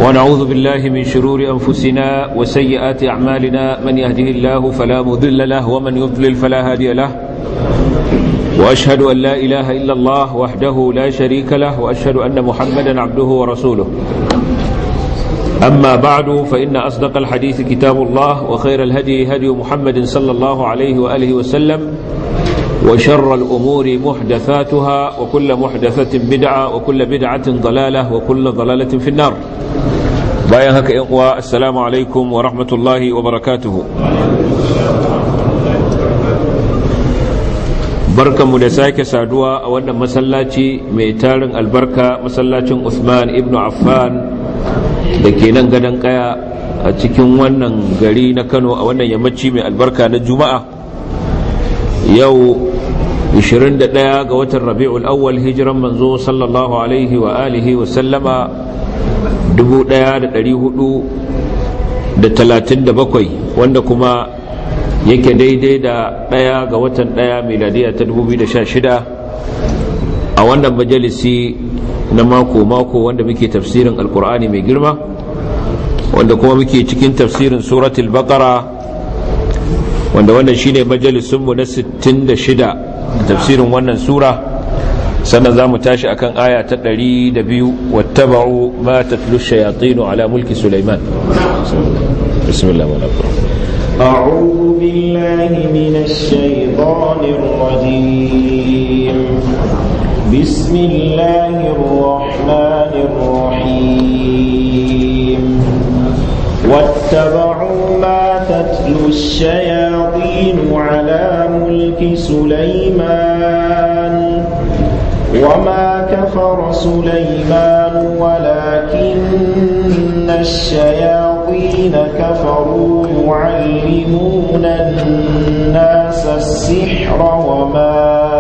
ونعوذ بالله من شرور أنفسنا وسيئات أعمالنا من يهده الله فلا مضل له ومن يضلل فلا هادي له وأشهد أن لا إله إلا الله وحده لا شريك له وأشهد أن محمدا عبده ورسوله أما بعد فإن أصدق الحديث كتاب الله وخير الهدي هدي محمد صلى الله عليه وآله وسلم وشر الأمور محدثاتها وكل محدثة بدعة وكل بدعة ضلالة وكل ضلالة في النار. بايا هكا إخوة، السلام عليكم ورحمة الله وبركاته. بركة مدساك سادوا أولا مسلاتي ميتارن البركة مسلاتي عثمان ابن عفان لكي ننقدن قيا أتكين ونن قرين كانوا أولا يمتشي من البركة نجمعة yau 21 ga watan rabi'ul awwal hijiran manzo sallallahu alaihi wa alihi wa sallama 1437 wanda kuma yake daidai da 1 ga watan 1 miladiya ta 2016 a wannan majalisi na mako wanda muke tafsirin alkur'ani mai girma, wanda kuma muke cikin tafsirin suratul baqara, wanda wannan shine majalisunmu na 66 tafsirin wannan sura. sannan zamu tashi akan aya ta 102 wattaba'u ma tatlu ash-shayatin ala mulki Sulaiman. Bismillah. A'udhu billahi minash shaitanir rajim. Bismillahir rahmanir rahim. واتبعوا ما تتلو الشياطين على ملك سليمان وما كفر سليمان ولكن الشياطين كفروا يعلمون الناس السحر وما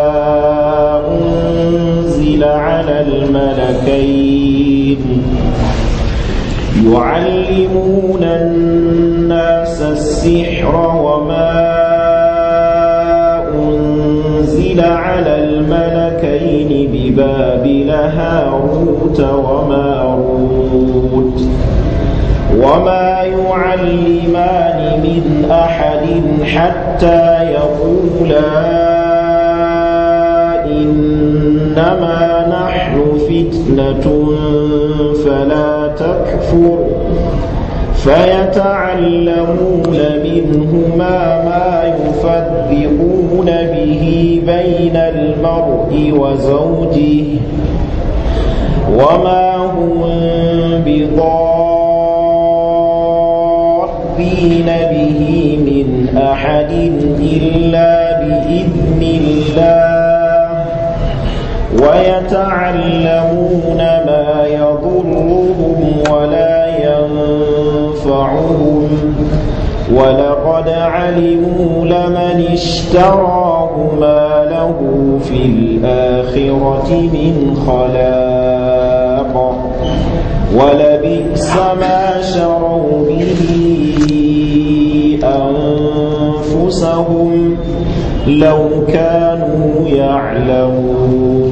أنزل على الملكين يعلمون الناس السحر وما أنزل على الملكين ببابل هاروت وماروت وما يعلمان من أحد حتى يقولا إنما نحن فتنة فلا تكفر فيتعلمون منهما ما يفرقون به بين المرء وزوجه وما هم بضارين به من أحد إلا بإذن الله ويتعلمون ما يضرهم ولا ينفعهم ولقد علموا لمن اشتراه ما له في الآخرة من خلاق ولبئس ما شروا به أنفسهم لو كانوا يعلمون.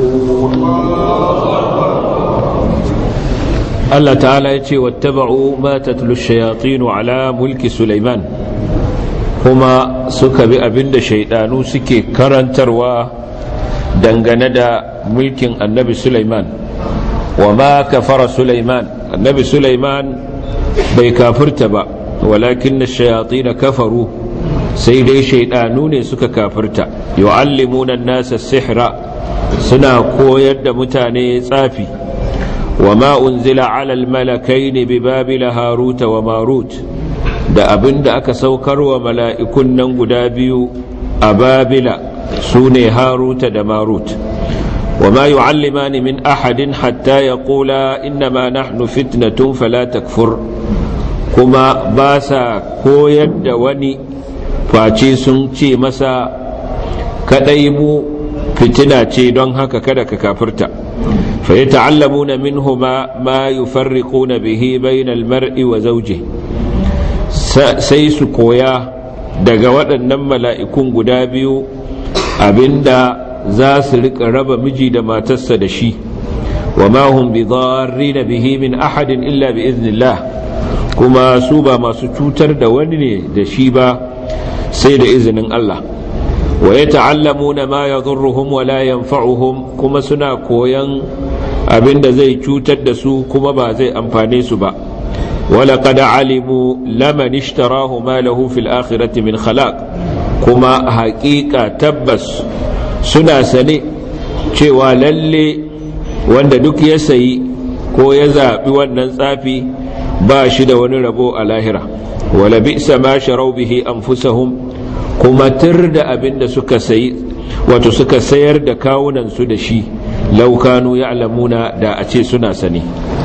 Allah ta'ala ya ce wattaba'u ma tatlu ash-shayatin ala mulki Sulaiman, kuma suka bi abinda shaydanu suke karantarwa dangane da mulkin annabi Sulaiman. wa ma kafara Sulaiman, annabi Sulaiman bai kafirta ba, walakin ash-shayatin kafaru, sai dai shaydanu ne suka kafirta. yu'allimuna an-nasa as-sihra, suna koyar da mutane tsafi. وما أنزل على الملكين ببابل هاروت وماروت, da abin da aka saukar wa mala'ikun nan guda biyu a babila su ne haruta da marut. wa ma yu'allimani min ahadin hatta ya ƙula inna ma nahnu fitnatun fala takfur, kuma ba sa koyar da wani face sun ce masa kaɗai mu fitina ce don haka kada ka kafirta. فيتعلمون منهما ما يفرقون به بين المرء وزوجه, sai su koya daga waɗannan mala'ikun guda biyu abinda za su rika raba miji da matarsa da shi, وما هم بضارين به من أحد إلا بإذن الله كما سوبا ما ستوتر دواني دشيبا سيد إذن الله ويتعلمون ما يضرهم ولا ينفعهم كما سنا كوين أبن زي توتر دسو كما با زي أنفاني سبا ولقد علموا لمن اشتراه ما له في الآخرة من خلاق كما حقيقة تبس سنا سني cewa lalle wanda duk ya sayi ko ya zaɓi wannan tsafi ba shi da wani rabo a lahira wala bi'sa ma sharau bihi anfusahum kuma tir da abin da suka sayi wato suka sayar da kawunan su da shi law kanu ya'lamuna da a ce suna sani.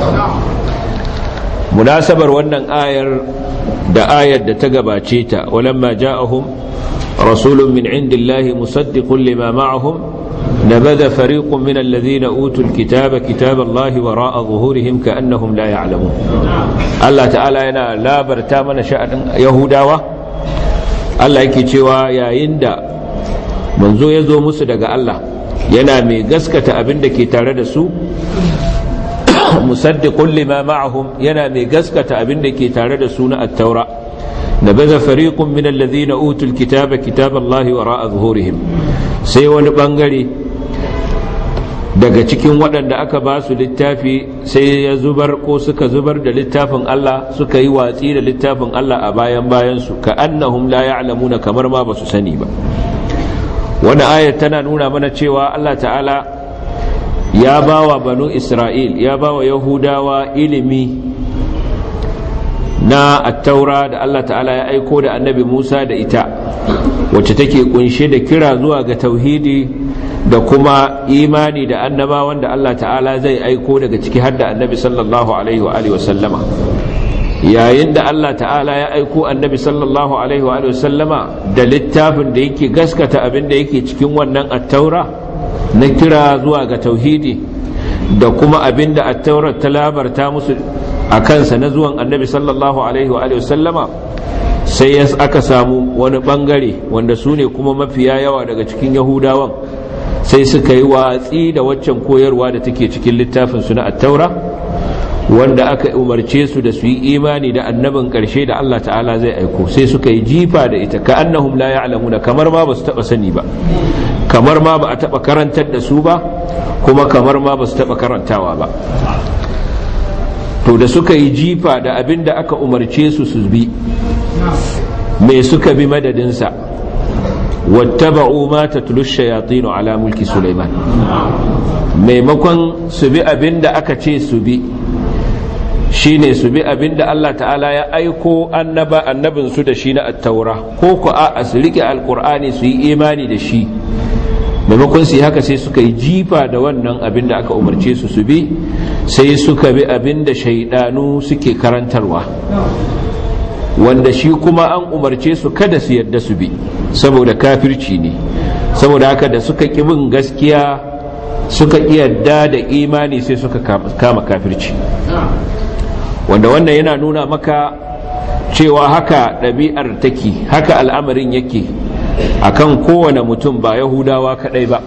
Munasabar wannan ayar da ayar da ta gabace ta walamma ja'ahum rasulun min indillahi musaddiqun lima ma'ahum نبذ فريق من الذين أوتوا الكتاب كتاب الله وراء ظهورهم كأنهم لا يعلمون الله تعالى ينا لا برتامنا شأن يهوداوة الله يكي cewa yayin da manzo ya zo musu daga Allah yana mai gaskata abin da ke tare da su musaddiqun lima ma'ahum yana mai gaskata abin da ke tare da su na at-taura نبذ فريق من الذين أوتوا الكتاب كتاب الله وراء ظهورهم sai wani bangare daga cikin waɗanda aka ba su littafi sai ya zubar ko suka zubar da littafin Allah suka yi watsi da littafin Allah a bayansu ka annahum la ya'lamuna kamar ma ba su sani ba. Wannan ayar tana nuna mana cewa Allah ta'ala ya ba wa banu Isra'il ya ba wa Yahudawa ilimi na attaura da Allah ta'ala ya aiko da annabi Musa da ita wacce take kunshe da kira zuwa ga tauhidi da kuma imani da annabawan da Allah ta'ala zai aiko daga ciki har da annabi sallallahu alaihi wa alihi wasallama. Yayin da Allah ta'ala ya aiko annabi sallallahu alaihi wa alihi wasallama da littafin da yake gaskata abin da yake cikin wannan attaura na kira zuwa ga tauhidi da kuma abin da attaurar ta labarta musu a kansa na zuwan annabi sallallahu alaihi wa sallama, sai aka samu wani bangare wanda su ne kuma mafiya yawa daga cikin yahudawan sai suka yi watsi da waccan koyarwa da take cikin littafin su na attaura wanda aka umarce su da su yi imani da annabin karshe da Allah ta'ala zai aiko, sai suka yi jifa da ita ka annahum la ya'lamuna kamar ma ba su taba sani ba, kamar ma ba a taba karantar da su ba, kuma kamar ma ba su taba karantawa ba. To da suka yi jifa da abin da aka umarce su su bi, me suka bi madadinsa? wattaba'u ma tatlu ash-shayatin ala mulki Sulaiman, maimakon su bi abin da aka ce su bi shine su bi abin da Allah ta'ala ya aiko annabin su da shi na at-taura, ko ku a su rike alqur'ani su yi imani da shi. Maimakon su yi haka sai suka yi jifa da wannan abin da aka umarce su su bi, sai suka bi abin da shaidanu suke karantarwa, wanda shi kuma an umarce su kada su yadda su bi saboda kafirci ne. Saboda haka da suka ƙi bin gaskiya suka ƙi yadda da imani sai suka kama kafirci, wanda wannan yana nuna maka cewa haka ɗabi'ar take, haka al'amarin yake akan kowane mutum, ba Yahudawa kadai ba.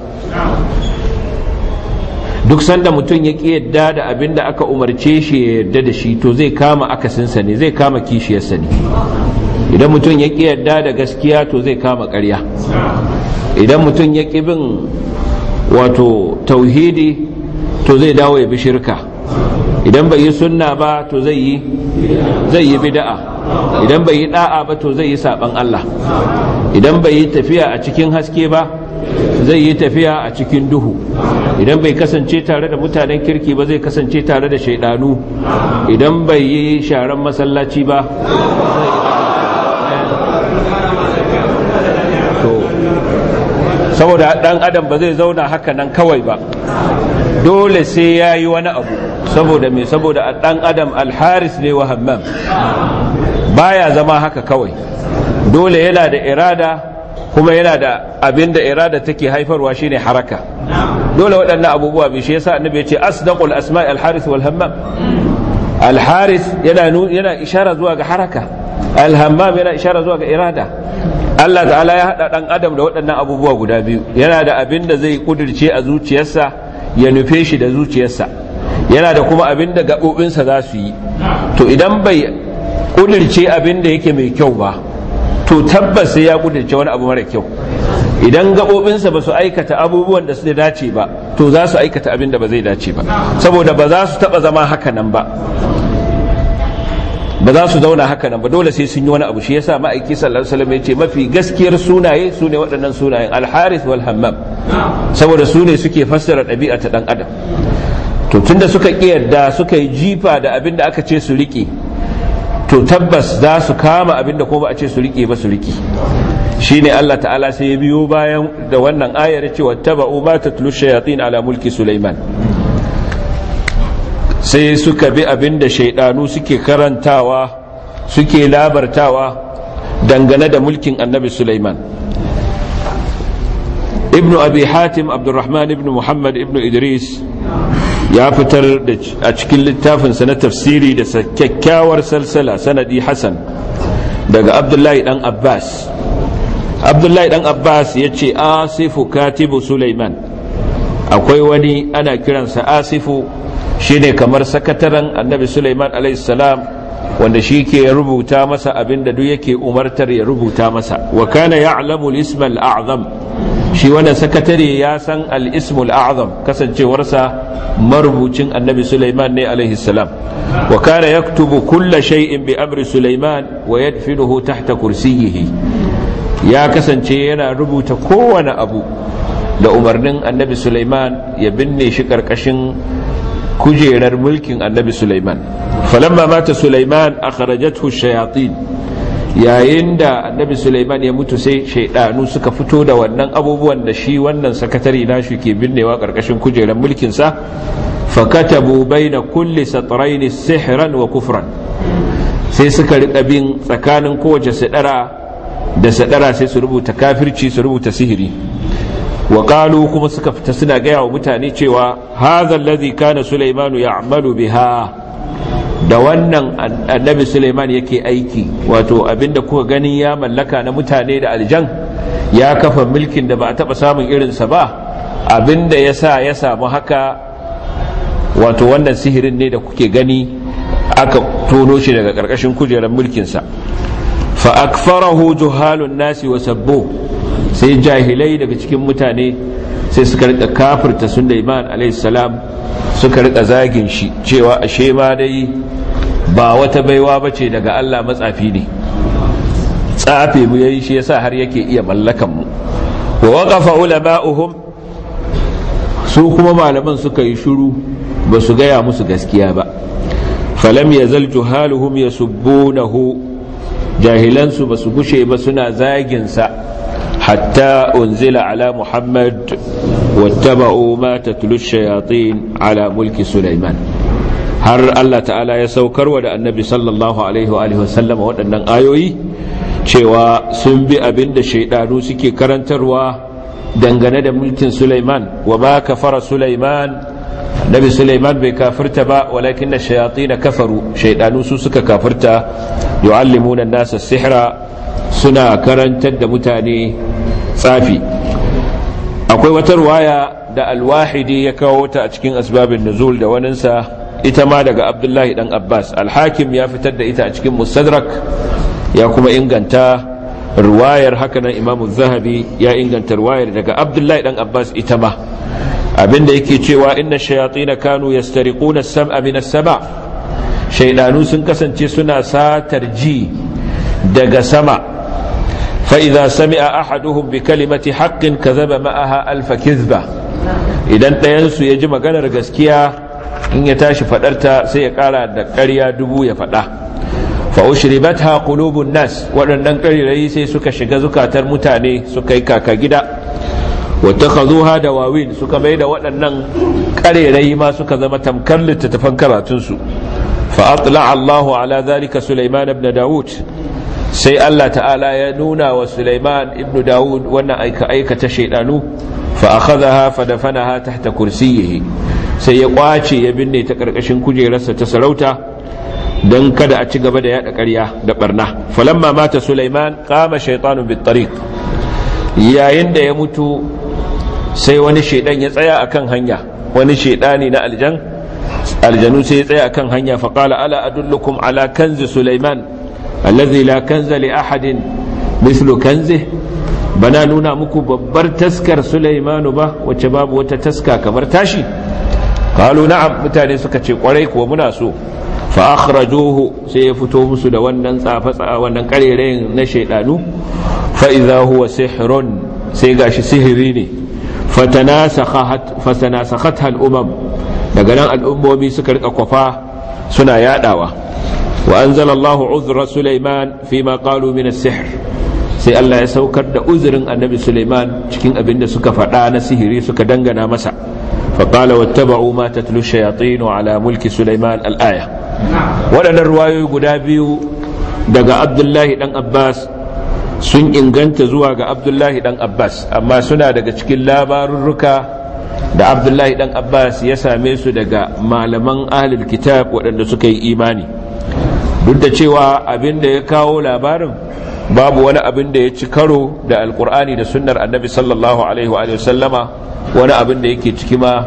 Duk sanda mutum ya ƙi yadda da abin da aka umarce shi ya yadda da shi, to zai kama akasinsa ne, zai kama kishiyarsa ne. Idan mutum ya ƙi yadda da gaskiya, to zai kama ƙarya. Idan mutum ya ƙi bin wato tauhidi, to zai dawo ya bi shirka. Idan bai yi sunna ba, to zai yi bid'a. Idan bai yi da'a ba, to zai yi saban Allah. Idan bai yi tafiya a cikin haske ba, zai yi tafiya a cikin duhu. Idan bai kasance tare da mutanen kirki ba, zai kasance tare da shaidanu. Idan bai yi sharan masallaci ba, saboda dan adam ba zai zauna haka nan kawai ba, dole sai ya yi wani abu. Saboda me? Saboda dan adam alharis ne wa hammam, baya zama haka kawai, dole yana da irada, kuma yana da abin da irada take haifarwa shine haraka. Dole waɗannan abubuwa bi, shi yasa annabi ya ce asdaqul asma'i alharis wal hammam. Alharis yana ishara zuwa ga haraka, alhammam yana ishara zuwa ga irada. Allah ta'ala ya haɗa ɗan adam da waɗannan abubuwa guda biyu, yana da abin da zai kudirce a zuciyarsa ya nufe shi da zuciyarsa, yana da kuma abin da gaɓoɓinsa za su yi. To idan bai ƙudirce abin da yake mai kyau ba, to tabbas sai ya ƙudirce wani abu mara kyau. Idan gaɓoɓinsa ba su aikata abubuwan da su dace ba, to za su aikata abin da ba zai dace ba, saboda ba za su taɓa zama haka nan ba, ba za su zauna haka nan ba, dole sai sun yi wani abu. Shi yasa ma'aiki sallallahu alaihi wasallam ya ce mafi gaskiyar sunaye su ne waɗannan sunayen al-harith wal hammam, saboda su ne suke fassara ɗabi'a ta ɗan adam. To tunda suka ƙiyarda suka yi jifa da abin da aka ce su riƙe, to tabbas za su kama abin da kuma ba a ce su riƙe ba su riƙe. Shine Allah ta'ala sai ya biyo bayan da wannan ayar cewa taba'u ma tatlu shayatin ala mulki Sulaiman, sai suka bi abin da shaidanu suke karantawa suke labartawa dangane da mulkin annabi Sulaiman. Ibnu Abi Hatim Abdurrahman ibn Muhammad ibn Idris ya fitar a cikin littafinsa na tafsiri da kyakkyawar salsala sanadi Hasan daga Abdullahi dan Abbas. Abdullahi dan Abbas ya ce Asifu katibu Sulaiman, akwai wani ana kiransa Asifu, shine kamar sakataren annabi Sulaiman alaihi salam, wanda shi ke rubuta masa abinda duk yake umartar ya rubuta masa. Wa kana ya'lamu al-ism al-a'zam, shi wannan sakatare ya san al-ism al-a'zam, kasancewarsa marubucin annabi Sulaiman ne alaihi salam. Wa kana yaktubu kulla shay'in bi amri Sulaiman wa yadfinuhu tahta kursiyyihi, ya kasance yana rubuta kowane abu da umarnin annabi Sulaiman, ya binne shi karkashin kujerar mulkin annabi Sulaiman. Falamma mata Sulaiman akhrajathu shayatin, yayin da annabi Sulaiman ya mutu sai shaydanu suka fito da wannan abubuwan da shi wannan sakatare nashi ke binnewa karkashin kujerar mulkin sa. Fakatabu baina kulli satrayn sihran wa kufran, sai suka rika bin tsakanin kowace sadara da sadara, sai su rubuta kafirci su rubuta sihiri. wa qalu kuma suka fita suna gaya wa mutane cewa hadha allazi kana Sulaimanu ya'malu biha, da wannan annabi Sulaiman yake aiki, wato abinda kuka gani ya mallaka na mutane da aljan, ya kafa mulkin da ba a taba samun irinsa ba, abinda yasa ya samu haka wato wannan sihirin ne da kuke gani aka tono shi daga karkashin kujerar mulkinsa. fa akfarahu juhalun nasi wa sabbu, sai jahilai daga cikin mutane sai suka rika kafirta Sulaiman alayhi salam, suka rika zagin shi cewa ashe ma dai ba wata baiwa bace daga Allah, matsafi ne, tsafe mu yayi shi yasa har yake iya mallakan mu. wa waqafa ulama'uhum, su kuma malaman suka yi shiru ba su gaya musu gaskiya ba. falam yazal juhaluhum yasubbunahu, jahilansu ba su gushe ba suna zagin sa, hatta unzila ala Muhammad wattaba'u ma tatlu shayatin ala mulki Sulaiman, har Allah ta'ala ya saukarwa da annabi sallallahu alaihi wa sallam waɗannan ayoyi cewa sun bi abinda shaydanu suke karantarwa dangane da mulkin Sulaiman. wa ma kafara Sulaiman, nabi Sulaiman bai kafirta ba, walakin ash-shayatin kafaru, shaydanu su suka kafirta. yu'allimuna an-nasa as-sihra, suna karantar da mutane tsafi. akwai wata riwaya da al-Wahidi ya kawo ta a cikin asbabun nuzul da waninsa, ita ma daga Abdullahi dan Abbas. al-Hakim ya fitar da ita a cikin Mustadrak ya kuma inganta riwayar, haka nan Imam az-Zahabi ya inganta riwayar daga Abdullahi dan Abbas ita ma, abinda yake cewa inna ash-shayatin kanu yastariquna as-sam'a min as-sama', shaydanu sun kasance suna satar ji daga sama. fa idza sami'a ahaduhum bi kalimati haqqin kadhaba ma'aha alf kizba, idan ɗayan su ya ji maganar gaskiya, in ya tashi fadarta sai ya kara da ƙarya dubu ya fada. fa ushribatha qulubun nas, waɗannan ƙarirai sai suka shiga zukatar mutane, suka yi kaka gida. wattakhadhuha dawawin, suka mai da waɗannan ƙarirai ma suka zama tamkar littattafan karatunsu. fa atla'a Allahu ala dhalika Sulaiman ibn Dawud, sai Allah ta'ala ya nuna wa Sulaiman ibn Dawud wannan aikata shaydanu. fa akhadhaha fa dafanaha tahta kursiyyihi, sai ya kwace ya binne ta karkashin kujerarsa ta sarauta dan kada a ci gaba da yada ƙarya da barna. falamma mata Sulaiman qama shaytanun bit tariq, yayin da ya mutu sai wani shaydan ya tsaya akan hanya, wani shaydani na aljan aljanu sai ya tsaya akan hanya fa qala ala adullukum ala kanzi sulaiman alladhi la kanza li ahadin mithlu kanzihi, bana nuna muku babbar taskar Sulaimanu ba wacce babu wata taska kamar tashi? qalu na'am, mutane suka ce kwarai kuwa muna so. fa akhrajuhu, sai ya fito musu da wannan wannan karerayin na shaydanu. fa idza huwa sihrun, sai gashi sihiri ne. fatanasakhatha al-umam, daga nan al'ummomi suka rika kwafa suna yadawa. wa anzala Allahu uzra Sulaiman fima qalu min as-sihr, sai Allah ya saukar da uzurin annabi Sulaiman cikin abin da suka faɗa na sihiri suka dangana masa. faƙala wattaba'u ma tatlu shayatinu ala mulki Sulaiman al-aya. waɗannan ruwayoyi guda biyu daga Abdullahi dan Abbas sun inganta zuwa ga Abdullahi dan Abbas, amma suna daga cikin labarurruka da Abdullahi dan Abbas ya same su daga malaman ahlul kitab waɗanda suka yi imani. duk da cewa abin da ya kawo labarin babu wani abin da ya ci karo da alkur'ani da sunnar annabi sallallahu alaihi wa sallama, wani abin da yake ciki ma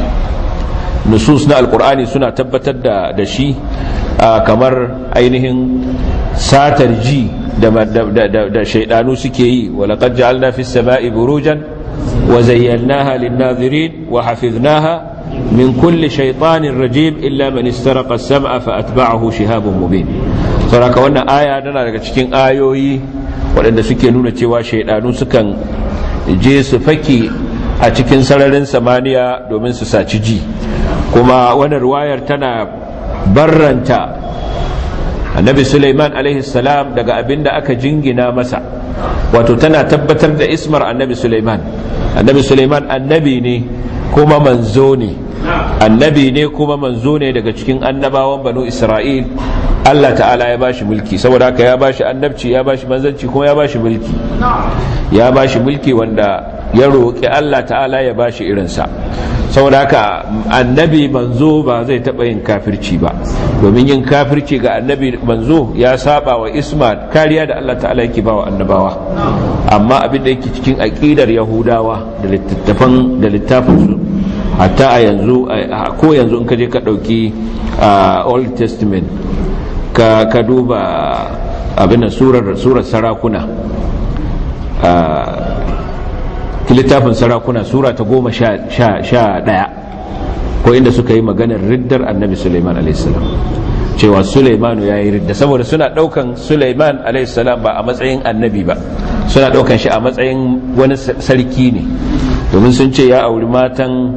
nusus na alkur'ani suna tabbatar da shi, kamar ainihin satar ji da shaidanu suke yi. walaqad ja'alna fis sama'i burujan wa zayyanaha lin-nadhirin wa hafiznaha min kulli shaytanin rajim illa man istaraqa as-sam'a fa atba'ahu shihabun mubin. saboda wannan aya tana daga cikin ayoyi waɗanda suke nuna cewa shaidanu sukan je su faki a cikin sararin samaniya domin su saci ji, kuma wannan ruwayar tana barranta annabi Sulaiman alaihi salam daga abin da aka jingina masa, wato tana tabbatar da ismar annabi Sulaiman. annabi Sulaiman annabi ne kuma manzo ne, annabi ne kuma manzo ne daga cikin annabawan banu Isra'il. Allah ta'ala ya bashi mulki, saboda haka ya bashi annabci, ya bashi manzanci, kuma ya bashi mulki. ya bashi mulki wanda ya roƙi Allah ta'ala ya bashi irinsa. saboda haka annabi manzo ba zai taɓa yin kafirci ba, domin yin kafirci ga annabi manzo ya saba wa isma, kariya da Allah ta'ala yake ba wa annabawa. amma abin da yake cikin aƙidar yahudawa da littafinsu, hatta a yanzu ko yanzu in ka je ka ɗauki old testament ka duba abin da surar sarakuna, littafin sarakuna sura ta 11 ko inda suka yi maganar riddar annabi Sulaiman a.s. cewa Sulaimanu ya yi ridda, saboda suna daukan Sulaiman a.s. ba a matsayin annabi ba, suna daukan shi a matsayin wani sarki ne, domin sun ce ya auri matan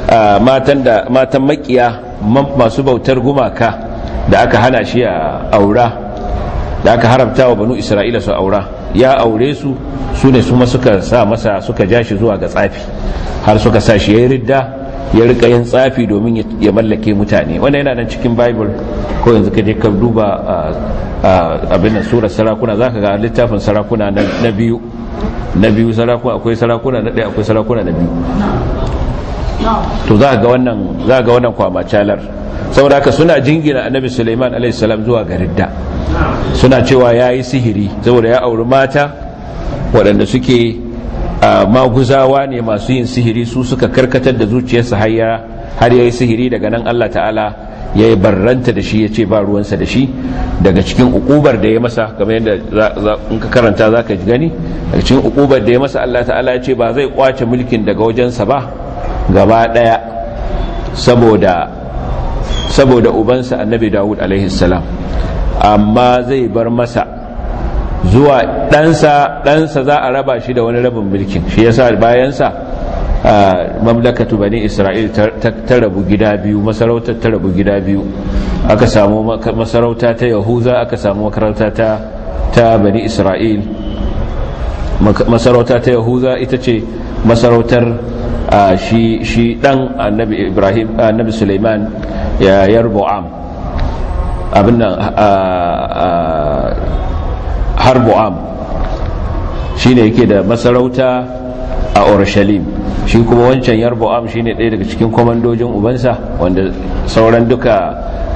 makiya masu bautar gumaka da aka hana shi a aura, da aka haramta wa banu Isra'ila su aura. ya aure su ne su ma suka sa masa, suka ja shi zuwa ga tsafi, har suka sa shi ya yi ridda, ya rika yin tsafi domin ya mallake mutane. wannan yana nan cikin bible, ko yanzu ka je ka duba abin nan surar sarakuna, zaka ga littafin sarakuna na biyu sarakuna, akwai sarakuna na ɗaya, akwai sarakuna na biyu. to za ga wannan kwamacalar. saboda haka suna jingina annabi Sulaiman alaihi salam zuwa ga ridda, suna cewa yayi sihiri saboda ya auri mata waɗanda suke maguzawa ne masu yin sihiri, su suka karkatar da zuciyarsa har yayi sihiri. daga nan Allah ta'ala ya yi barranta da shi, ya ce ba ruwansa da shi. daga cikin ukubar da ya masa, kamar yadda in ka karanta za ka gani, daga cikin ukubar da ya masa Allah ta'ala ya ce ba zai kwace mulkin daga wajensa ba gaba ɗaya, saboda ubansa annabi Dawud alaihi salam, amma zai bar masa zuwa ɗansa za a raba shi da wani rabin mulkin. shi yasa bayansa mamlakatu bani Isra'il ta rabu gida biyu, masarautar ta rabu gida biyu, aka samu masarauta ta Yahuza, aka samu makarauta ta bani Isra'il. masarauta ta Yahuza ita ce masarautar shi dan annabi Ibrahim, annabi Sulaiman, ya Yarbu'am, abin nan Harbu'am shine yake da masarauta a Urushalim. shi kuma wancan Yarbu'am shine ɗaya daga cikin komandojin ubansa, wanda sauran duka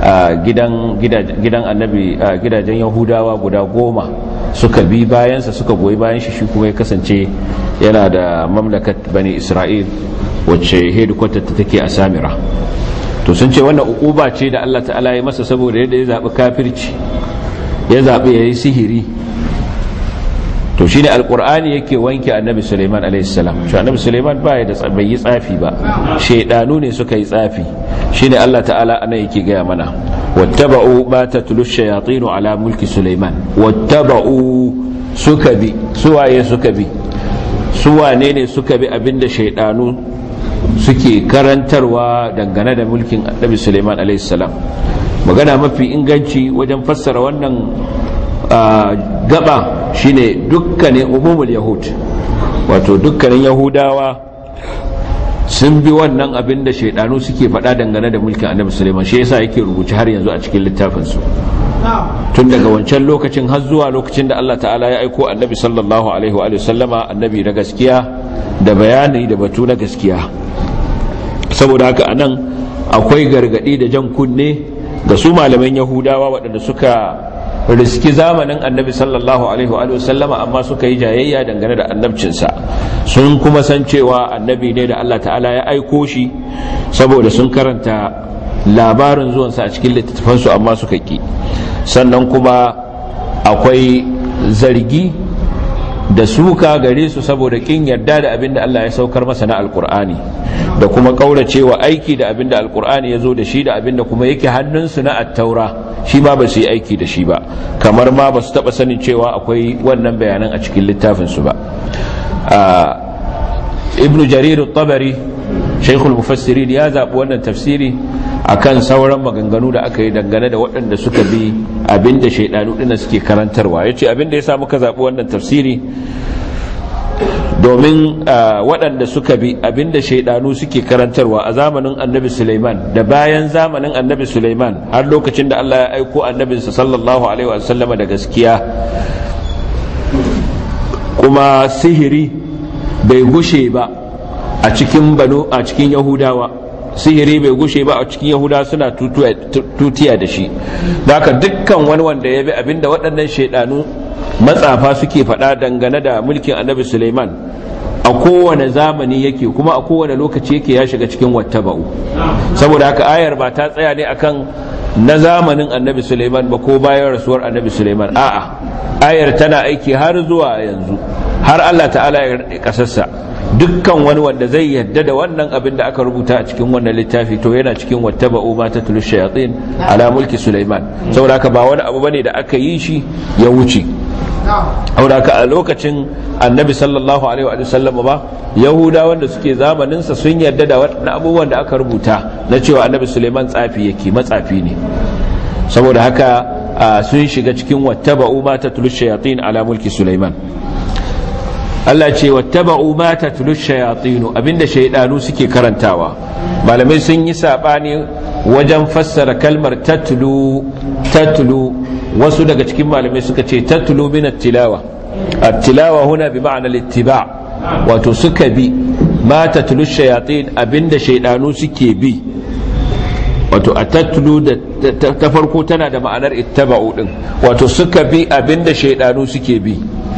gidan annabi, gidajen Yahudawa guda 10 suka bi bayansa, suka goyi bayan shi kuma ya kasance yana da mamlakat bani Isra'il, wacce headquarter ta take a Samira. to sun ce wannan uquba ce da Allah ta'ala ya masa saboda yadda ya zabi kafirci, ya zabi yayi sihiri. to shine alqur'ani yake wanke annabi Sulaiman alayhi salam. to annabi Sulaiman bai yi tsafi ba, shaydanu ne suka yi tsafi. shine Allah ta'ala anan yake ga mana wattaba'u ma tatlu ash-shayatin ala mulki Sulaiman. wattaba'u suka bi, suwaye suka bi, suwane ne suka bi abinda shaydanu suke karantarwa dangane da mulkin annabi Sulaiman alayhi salam. magana mafi inganci wajen fassara wannan gaba shine dukkanin umumul yahud, wato dukkanin yahudawa sun bi wannan abin da shaidanu suke faɗa dangane da mulkin annabi Sulaiman. shi yasa yake rubuce har yanzu a cikin littafin su, tun daga wancan lokacin har zuwa lokacin da Allah ta'ala ya aiko annabi sallallahu alaihi wa sallama, annabi na gaskiya da bayani da batu na gaskiya. saboda haka anan akwai gargadi da jan kunne ga su malaman yahudawa waɗanda suka riski zamanin annabi sallallahu alaihi wa sallama, amma suka yi jayayya dangane da annabcinsa. sun kuma san cewa annabi ne da Allah ta'ala ya aiko shi, saboda sun karanta labarin zuwansa a cikin littattafansu amma suka ki. sannan kuma akwai zargi da suka gare su saboda kin yarda da abinda Allah ya saukar masa na alkur'ani, da kuma kauracewa aiki da abinda alkur'ani ya zo da shi, da abinda kuma yake hannunsu na attaura shi ma ba su yi aiki da shi ba, kamar ma ba su taba sanin cewa akwai wannan bayanan a cikin littafinsu ba. ibn jarir at-tabari shaykhul mufassirin ya zabi wannan tafsiri akan sauran maganganu da aka yi dangane da waɗanda suka bi abinda shaydanu dinnan suke karantarwa. yace abinda yasa muka zabi wannan tafsiri domin waɗanda suka bi abinda shaydanu suke karantarwa a zamanin annabi Sulaiman da bayan zamanin annabi Sulaiman har lokacin da Allah ya aiko annabinsa sallallahu alaihi wa sallama da gaskiya, kuma sihiri bai gushe ba a cikin yahudawa. sihiri bai gushe ba a cikin yahudawa, suna tutiya da shi. haka dukkan wani wanda ya bi abinda waɗannan shaidanu matsafa suke faɗa dangane da mulkin annabi Sulaiman, a kowane zamani yake kuma a kowane lokaci yake ya shiga cikin wattaba'u. saboda haka ayar ba ta tsaya ne akan na zamanin annabi Sulaiman ba ko bayan rasuwar annabi Sulaiman, a'a ayar tana aiki har zuwa yanzu, har Allah ta'ala ya kasassa. dukkan wani wanda zai yadda da wannan abin da aka rubuta a cikin wannan littafi to yana cikin wattaba'u ma tatlu shayatin ala mulki Sulaiman. saboda haka ba wani abu bane da aka yi shi ya wuce. saboda haka a lokacin annabi sallallahu alaihi wa sallam ba yahuda wanda suke zamanin sa sun yadda da wannan abubuwan da aka rubuta na cewa annabi Sulaiman tsafi yake, matsafi ne. saboda haka sun shiga cikin wattaba'u ma tatlu shayatin ala mulki Sulaiman. Allah ce wattaba'u ma tatlu shayatin, abinda shaydanu suke karantawa. malamai sun yi sabani wajen fassara kalmar tatlu. wasu daga cikin malamai suka ce tatlu min at-tilawa. at-tilawa huna bi ma'na al-ittiba', wato suka bi ma tatlu shayatin, abinda shaydanu suke bi. wato atatlu ta farko tana da ma'anar ittaba'u din, wato suka bi abinda shaydanu suke bi.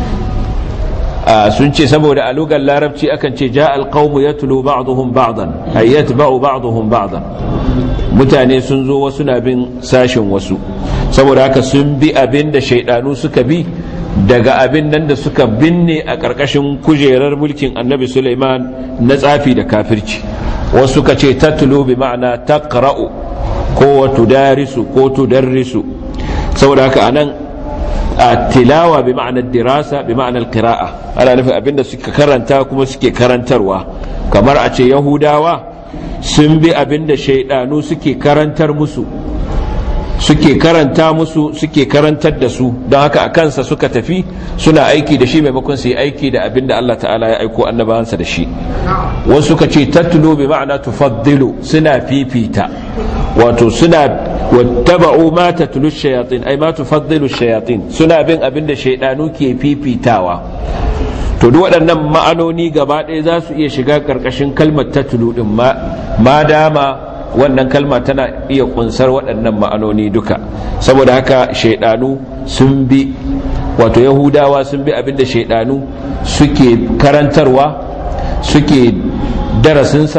sun ce saboda a lugar larabci akan ce ja'al qaumu yatlu ba'dhum ba'dan, ay yatba'u ba'dhum ba'dan. mutane sun zo wasu na bin sashin wasu, saboda haka sun bi abin da shaydanu suka bi daga abin nan da suka binne a karkashin kujerar mulkin annabi Sulaiman na tsafi da kafirci. wasu suka ce tatlu bi ma'ana taqra'u ko tudarisu ko tudarrisu. saboda haka anan tilawa bi ma'ana dirasa bi ma'ana alqira'a, ana nufin abinda suka karanta kuma suke karantarwa. kamar a ce yahudawa sun bi abinda shaydanu suke karantar musu, suke karanta musu, suke karantar da su, don haka a kansa suka tafi suna aiki da shi maimakon su yi aiki da abinda Allah ta'ala ya aiko annabawansa da shi. wasu suka ce tatlu bi ma'ana tufaddilu, suna fifita, wato suna wattaba'u ma tatlu shayatin ay ma tufaddilu shayatin, suna bin abinda shaydanu ke fifitawa. to duk waɗannan ma'anoni gaba ɗaya za su iya shiga ƙarƙashin kalmar tatlu din, ma dama wannan kalma tana iya kunsar waɗannan ma'anoni duka. saboda haka shaydanu sun bi, wato yahudawa sun bi abinda shaydanu suke karantarwa, suke darasinsa,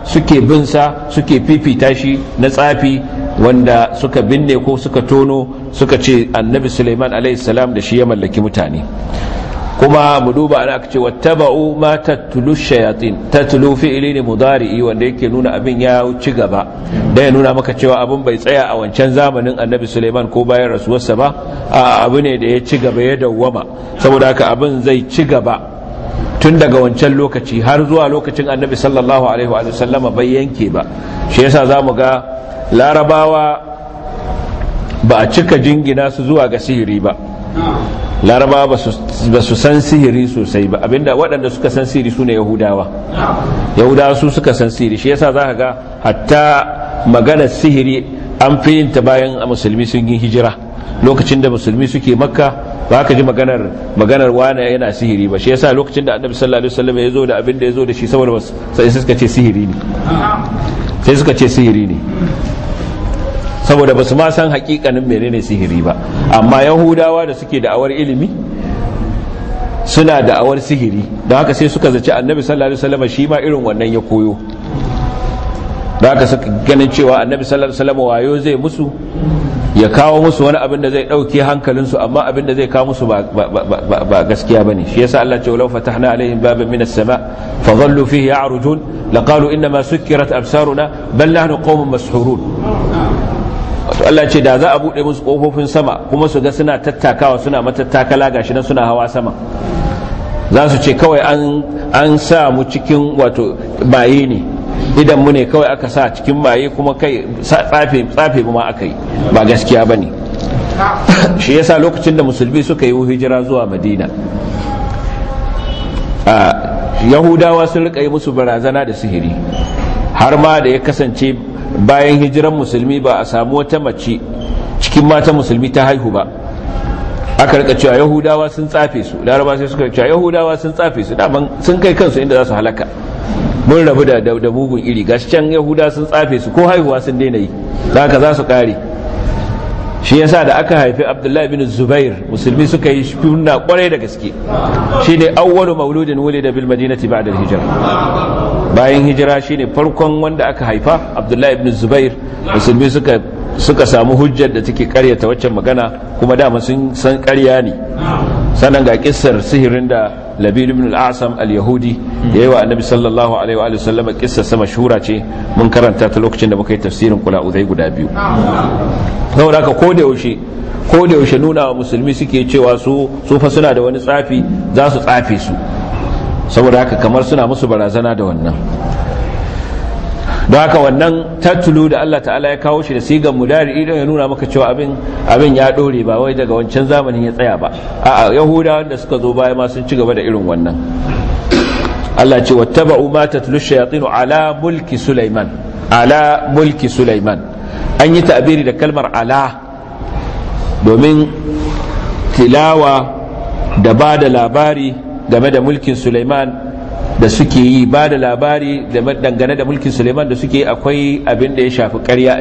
suke binsa suke fifita shi na tsafi wanda suka binne ko suka tono suka ce annabi Sulaiman alaihi salam da shi ya mallaki mutane. kuma mu duba ana aka ce wattaba'u ma tatlu shayatin, tatlu fi'li ne mudari'i wanda yake nuna abin ya ci gaba da ya nuna maka cewa abin bai tsaya a wancan zamanin annabi Sulaiman ko bayan rasuwarsa ba, a abu ne da ya ci gaba ya dawwama, saboda haka abin zai ci gaba tun daga wancan lokaci har zuwa lokacin annabi sallallahu alaihi wa sallama bai yanke ba. shi yasa zamu ga larabawa ba a cika jingina su zuwa ga sihiri ba, larabawa ba su san sihiri sosai ba, abinda waɗanda suka san sihiri su ne yahudawa su suka san sihiri. shi yasa za ka ga hatta maganar sihiri an fi yin ta bayan musulmi sun yi hijira. lokacin da musulmi suke makka ba ka ji maganar wane yana sihiri ba. shi yasa lokacin da annabi sallallahu alaihi wasallam ya zo da abin da ya zo da shi, saboda sai suka ce sihiri ne, saboda ba su ma san hakikanin menene sihiri ba. amma yahudawa da suke da'awar ilimi suna da'awar sihiri, don haka sai suka zaci annabi sallallahu alaihi wasallam shi ma irin wannan ya koyo. don haka suka ganin cewa annabi sallallahu alaihi wasallam wayo zai musu, ya kawo musu wani abin da zai dauke hankalinsu, amma abin da zai kawo musu ba gaskiya bane. shi yasa Allah ce walau fatahna alaihim baban minas sama fa dhallu fihi ya'rujun laqalu inna ma sukkirat absaruna bal nahnu qaumun mashhurun. Allah ce da za a bude musu kofofin sama kuma su ga suna tattakawa, suna matattakala gashi nan suna hawa sama, za su ce kawai an sa mu cikin wato maye ne, idan mu ne kawai aka sa cikin maye, kuma kai tsafe mu ma aka yi, ba gaskiya bane. shi yasa lokacin da musulmi suka yi hijira zuwa Madina, yahudawa sun rika yi musu barazana da sihiri, har ma da ya kasance bayan hijiran musulmi ba a samu wata mace cikin mata musulmi ta haihu ba. aka rika cewa yahudawa sun tsafe su, laraba sai suka cewa yahudawa sun tsafe su, daman sun kai kansu inda za su halaka, mun rabu da mugun iri, gashi can yahudawa sun tsafe su, ko haihuwa sun daina yi, da haka za su kare. shi yasa da aka haifi Abdullahi bin Zubair, musulmi suka yi shuna kwarai da gaske, shine awwalu mauludin wulida bil madinati ba'da al-hijra. bayan hijira shine farkon wanda aka haifa Abdullahi ibn Zubair. musulmi suka samu hujjar da take karyata waccan magana, kuma dama sun san karya ne. sannan ga kissar sihirin da Labid ibn al-A'sam al-Yahudi da yawa annabi sallallahu alaihi wa sallam, kissar sa mashhura ce, mun karanta ta lokacin da muka yi tafsirin kula uzai guda biyu. saboda haka ko da yaushe nuna wa musulmi suke cewa su fa suna da wani tsafi, za su tsafe su, saboda haka kamar suna musu barazana da wannan. don haka wannan tattulu da Allah ta'ala ya kawo shi da sigan mudari idan ya nuna maka cewa abin ya dore, ba wai daga wancan zamanin ya tsaya ba. a'a yahudawan da suka zo baya ma sun ci gaba da irin wannan. Allah ce wattaba'u ma tatlu shayatin ala mulki Sulaiman, ala mulki Sulaiman. an yi ta'biri da kalmar ala domin tilawa da ba da labari game da mulkin Sulaiman da suke yi, ba da labari dangane da mulkin Sulaiman da suke yi, akwai abin da ya shafi ƙarya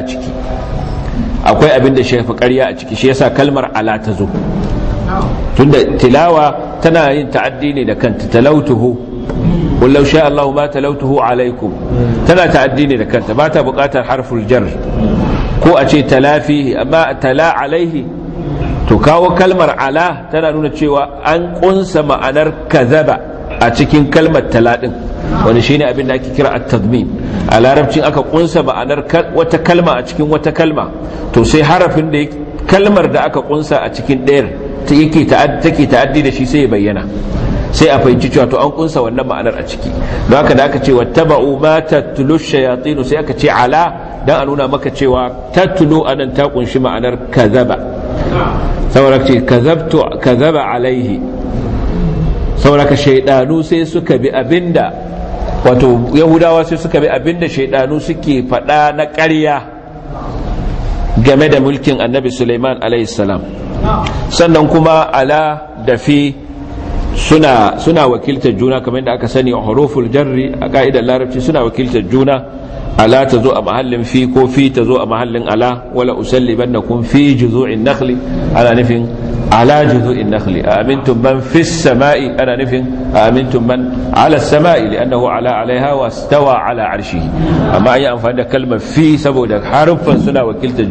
a ciki, shi yasa kalmar ala ta zo. tunda tilawa tana yin ta'addi ne da kanta, talautuhu qul law sha Allahu ma talautuhu alaikum, tana ta'addi ne da kanta, ba ta buƙatar harful jar ko a ce talafihi. amma tala alaihi, to kawo kalmar ala tana nuna cewa an kunsa ma'anar kazaba a cikin kalmar taladin, wani shine abin da ake kira at-tadmin. a larabcin aka kunsa ma'anar wata kalma a cikin wata kalma, to sai harafin da kalmar da aka kunsa a cikin ɗayar take ta'addi da shi sai ya bayyana, sai a fahimci cewa to an kunsa wannan ma'anar a ciki. don haka da aka ce wattaba'u ma tatlu shayatin, sai aka ce ala dan a nuna maka cewa tatlu anan ta kunshi ma'anar kazaba, saboda ce kazaba alaihi, saboda shaidanu sai suka bi abinda, wato yahudawa sai suka bi abinda shaidanu suke faɗa na ƙarya game da mulkin annabi Sulaiman alaihi salam. sannan kuma ala da fi suna wakiltar juna, kamar da aka sani a huruful jarri a ka'idar larabci suna wakiltar juna. ala ta zo a mahallin fi, ko fi ta zo a mahallin ala. wala usallibannakum fi juzu'in nakhli, ana nufin ala juzu'in nakhli amintum man fis sama'i ana nufin amintum man ala as-sama'i li'annahu ala 'alayha wastawa 'ala 'arshihi amma ayi amfani da kalmar fi saboda harufan suna wakiltar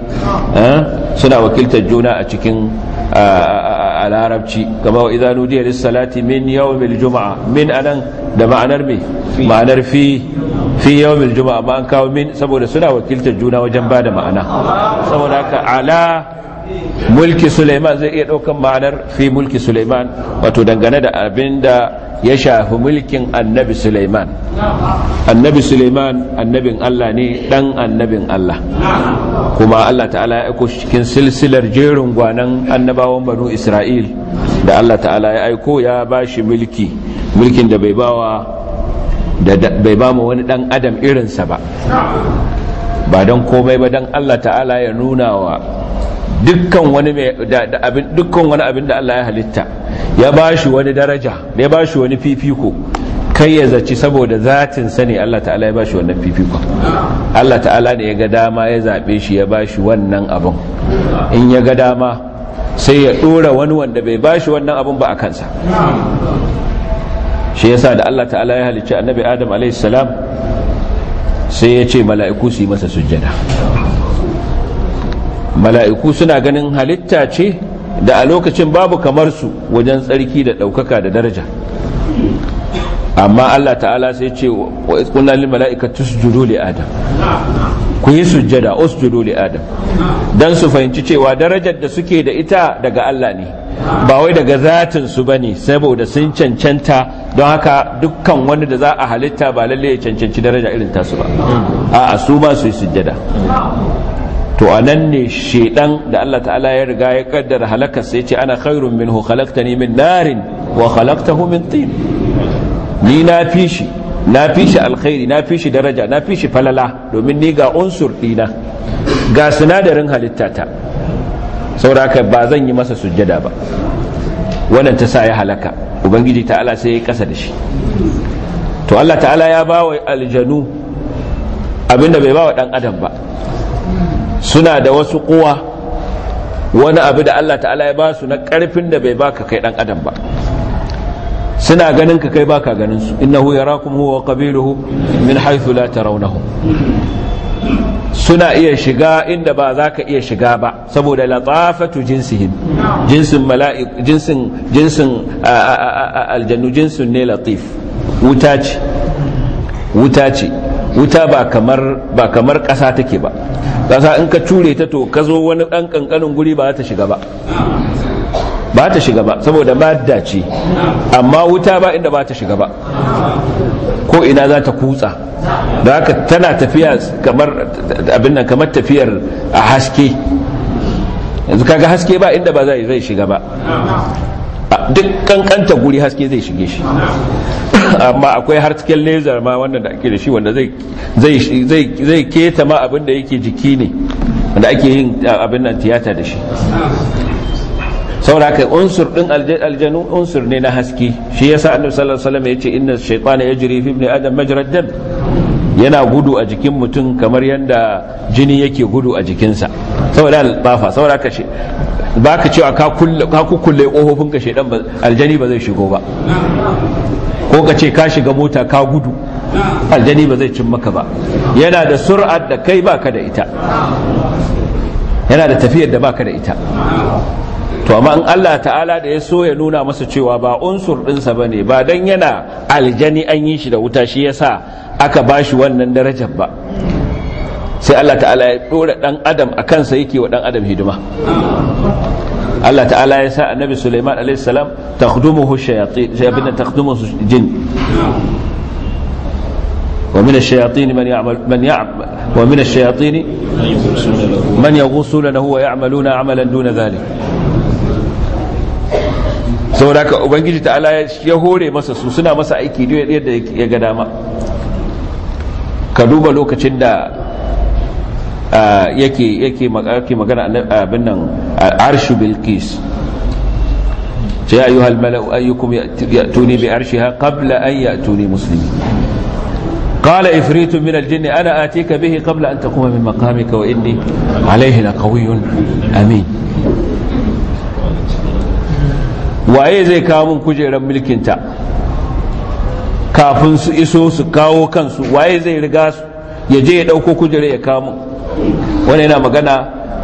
juna a cikin a larabci kama wa idza nudiya lis-salati min yawmil jumu'a min anan da ma'anar me ma'anar fi yawmil jumu'a amma an kawo min saboda suna wakiltar juna wajen bada ma'ana saboda haka ala mulki Sulaiman zai iya daukan ma'anar fi mulki Sulaiman wato dangane da abinda ya shafi mulkin annabi Sulaiman. Annabi Sulaiman annabin Allah ne, dan annabin Allah, kuma Allah ta'ala ya aiko cikin silsilar jerin gwanan annabawan banu Isra'il da Allah ta'ala ya aiko ya bashi mulkin da bai ba mu wani dan adam irinsa ba don komai ba dan Allah ta'ala ya nuna wa dukkan wani abin da Allah ya halitta ya bashi wani daraja, ya bashi wani fifiko, kai ya zaci saboda zatin sa ne Allah ta'ala ya bashi wannan fifiko. Allah ta'ala ne ya ga dama ya zabe shi ya bashi wannan abin. In ya ga dama sai ya dora wani wanda bai bashi wannan abin ba a kansa. Shi yasa da Allah ta'ala ya halicci annabi Adam alayhi salam sai ya ce mala'iku su yi masa sujjada. Mala'iku suna ganin halitta ce da a lokacin babu kamar su wajen tsarki da ɗaukaka da daraja, amma Allah ta'ala sai ce wa qulna lil mala'ikati isjudu li adam, ku yi sujjada usjudu li adam, dan su fahimci cewa darajar da suke da ita daga Allah ne ba wai daga zatin su bane, saboda sun cancanta, don haka dukkan wani da za a halitta ba lalle ya cancanci daraja irin tasu ba, a'a su ba su yi sujjada. To anan ne shedan da Allah ta'ala ya riga ya kaddara halakar sai ce ana khairun minhu khalaqtani min narin wa khalaqtahu min tin, ni na fi shi alkhairi, na fi shi daraja, na fi shi falala, domin ni ga unsur dina, ga sinadarin halittata, saboda haka ba zan yi masa sujjada ba. Wannan ta sa ya halaka, ubangiji ta'ala sai ya kasa da shi. To Allah ta'ala ya bawa aljanu abinda bai bawa dan adam ba, suna da wasu kuwa, wani abu da Allah ta'ala ya ba su na karfin da bai baka kai dan adam ba. Suna ganin ka kai baka ganin su, innahu yarakum huwa wa qabiluhu min haythu la tarawnahum. Suna iya shiga inda ba za ka iya shiga ba saboda latafatu jinsihim, jinsin aljannu jinsin ne latif. Wuta ce wuta ba kamar ƙasa take ba. Ƙasa in ka cure ta to ka zo wani ɗan ƙanƙanin guri ba ta shiga ba saboda madda ce, amma wuta ba inda ba ta shiga ba, ko ina za ta kutsa, da haka tana tafiya kamar abin nan, kamar tafiyar a haske. Yanzu kaga haske ba inda ba zai shiga ba, duk kankanta guri haske zai shige shi. Amma akwai hasken laser ma wannan da ake da shi wanda zai keta ma abin da yake jiki ne, wanda ake yin abin nan tiyata da shi. sauraka unsur din aljanu unsur ne na haske. Shi yasa annabi sallallahu alaihi wasallam yace inna shaytana yajri fi ibni adam majra ad-dam, yana gudu a jikin mutum kamar yanda jini yake gudu a jikinsa, saboda al-tafa. sauraka shi baka cewa ka kulle kofofin ka shedan aljani ba zai shigo ba, ko ka ce ka shiga mota ka gudu aljani ba zai cin maka ba. Yana da sur'ar da kai baka da ita, yana da tafiyar da baka da ita. To amma in Allah ta'ala da ya so ya nuna masa cewa ba unsur dinsa bane, ba dan yana aljani an yi shi da wuta shi yasa aka bashi wannan darajar ba, sai Allah ta'ala ya dora dan adam a kansa yake wa dan adam hidima. Allah ta'ala ya sa annabi Sulaiman alaihi salam takhdumuhu shayatin, abinda takhdumuhu jin, wa min ash-shayatin wa min ash-shayatin man yaghusuna lahu wa ya'maluna 'amalan duna dhalik. saboda ka ubangiji ta'ala ya hore masa su, suna masa aiki yadda ya ga dama. Ka duba lokacin da yake magana abin nan arshu bilqis, ya ayyuhal mala'u ayyukum ya'tuni bi arshiha qabla an ya'tuni muslimin, qala ifritun min al-jinn ana atika bihi qabla an taquma min maqamika wa inni alayhi laqawiyyun amin. waye zai kawo mun kujerar mulkinta kafin su iso su kawo kansu, waye zai riga su ya je ya dauko kujerar ya kawo mun. wani yana magana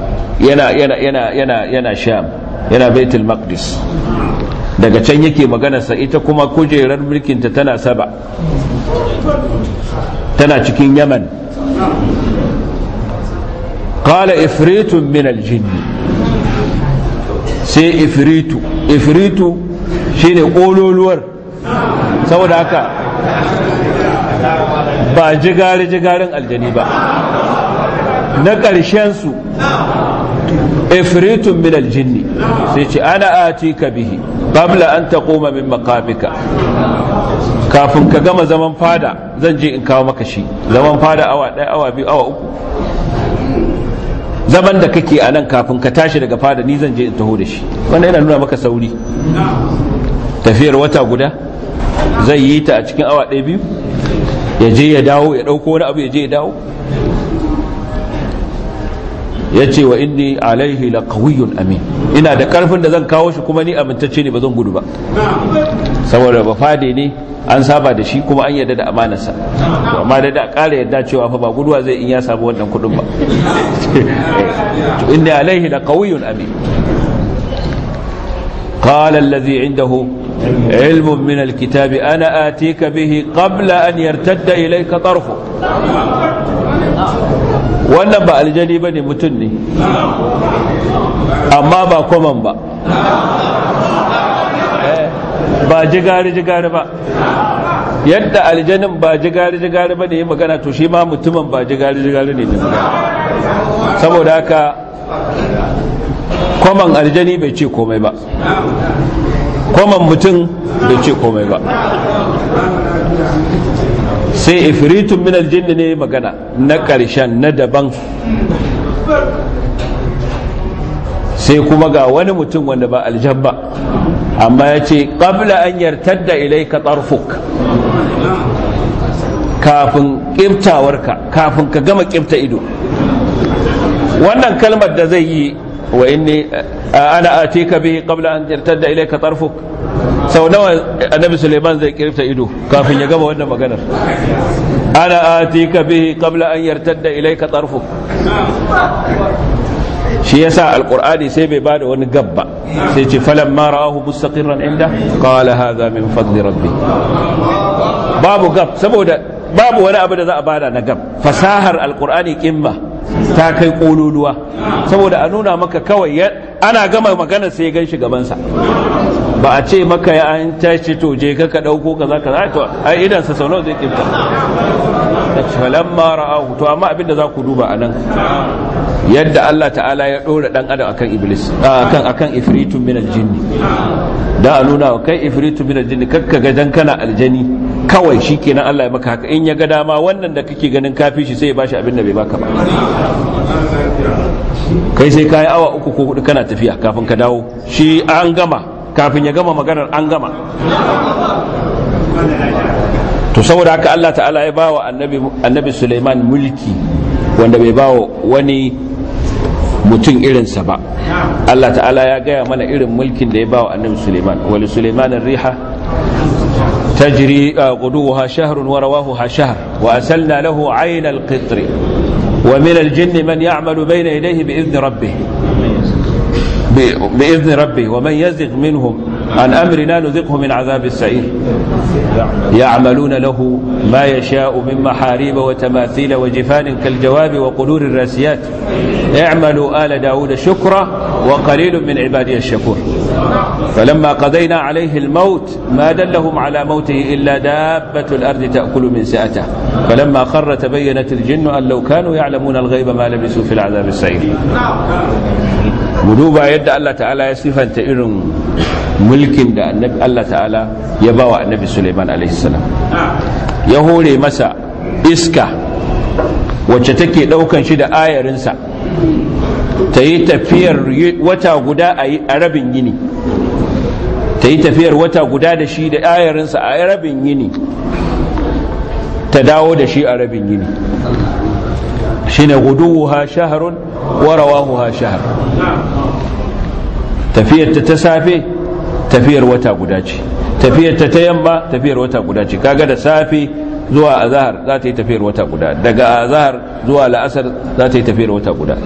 yana Sham, yana Baitul Maqdis, daga can yake maganarsa. ita kuma kujerar mulkinta tana Saba, tana cikin Yaman. qala ifritun min aljinn, sai ifritu shine kololuwar, saboda haka ba jigarin aljani ba, na ƙarshen su ifritun min aljinn, sai ce ana atika bihi qabla an taquma min maqamika, kafin ka gama zaman fada zan je in kawo maka shi. zaman fada awa 1, awa 2, awa 3, zaman da kake a nan kafin ka tashi daga fada ni zan je in taho da shi. wannan yana nuna maka sauri. tafiyar wata guda zai yi ta a cikin awa 1-2, ya je ya dawo, ya dauko wani abu ya je ya dawo. ya ce wa inni alaihi laqawiyyun amin, ina da karfin da zan kawo shi kuma ni amintacce ne, ba zan gudu ba, saboda ba fade ne, an saba da shi kuma an yarda da amanarsa. to amma da ƙara yarda cewa fa ba guduwa zai in ya samu wannan kudin ba. to inni alaihi laqawiyyun amin. qala allazi indahu ilmun min alkitabi ana atika bihi qabla an yartadda ilayka tarfu. wannan ba aljani ba ne, mutum ne, amma ba kwaman ba, ba jigari-jigari ba. yadda aljanin ba jigari-jigari ba ne ya magana, to shi ma mutumin ba jigari-jigari ne da magana. saboda haka kwaman aljani bai ce komai ba, kwaman mutum bai ce komai ba. sai ifritun min aljinn ne magana na ƙarshen na daban. sai kuma ga wani mutum wanda ba aljan ba, amma ya ce qabla an yartadda ilayka tarfuk, kafin ƙiftawarka, kafin ka gama ƙifta ido. wannan kalmar da zai yi wa inni ana atika bihi qabla an yartadda ilayka tarfuk, sau nawa annabi Suleiman zai kirfta ido kafin ya gama wannan maganar? ana atika bihi qabla an yartadda ilayka tarfuk. shi yasa alqur'ani sai bai bada wani gabba, sai ce falamma ra'ahu mustaqirran inda qala hadha min fadli rabbi. babu gab, saboda babu wani abu da za a bada na gab. fasahar alqur'ani kimma ta kai kololuwa, saboda a nuna maka kawai ana gama maganar sai ya gan shi gabansa. ba a ce maka ya an tashi to je ka dauko kaza to ai idan sa sau nawa zai kinta. falamma ra'ahu, to amma abinda za ku duba anan yadda Allah ta'ala ya dora dan adam akan iblis, akan ifritun min aljinn, da a nuna kai ifritun min aljinn kakka ga dan kana aljani kawai shikenan Allah ya maka haka. in ya ga dama wannan da kake ganin kafi shi sai ya bashi abinda bai baka ba. kai sai kai awa 3 ko 4 kana tafiya kafin ka dawo, shi an gama, kafin ya gama maganar an gama. to saboda haka Allah ta'ala ya bawa annabi Sulaiman mulki wanda bai bawa wani mutum irinsa ba. Allah ta'ala ya gaya mana irin mulkin da ya bawa annabi Sulaiman. wa li Sulaiman ar-riha tajri quduha shahrun wa rawahuha shahr wa asalna lahu 'ayna al-qitr wa min al-jinni man ya'malu bayna yadayhi bi idhni rabbih wa man yazigh minhum عن أمرنا نذقه من عذاب السعير يعملون له ما يشاء من محاريب وتماثيل وجفان كالجواب وقدور الراسيات اعملوا آل داود شكرا وقليل من عبادي الشكور فلما قضينا عليه الموت ما دلهم على موته إلا دابة الأرض تأكل من سأته فلما خر تبينت الجن أن لو كانوا يعلمون الغيب ما لبثوا في العذاب السعير. مدوبا يد الله تعالى يصفا تئرن mulkin da Allah ta'ala ya bawa annabi Sulaiman alaihi salam. ya hore masa iska wacce take daukan shi da ayarinsa ta yi tafiyar wata guda a rabin yini, ta yi tafiyar wata guda da shi da ayarinsa a rabin yini, ta dawo da shi a rabin yini. shine guduha shahrun wa rawahuha shahr. tafiyar ta safe tafiyar wata guda ce, tafiyar ta yamma tafiyar wata guda ce. Kaga da safe zuwa azhar za ta yi tafiyar wata guda, daga azhar zuwa la'asar za ta yi tafiyar wata guda.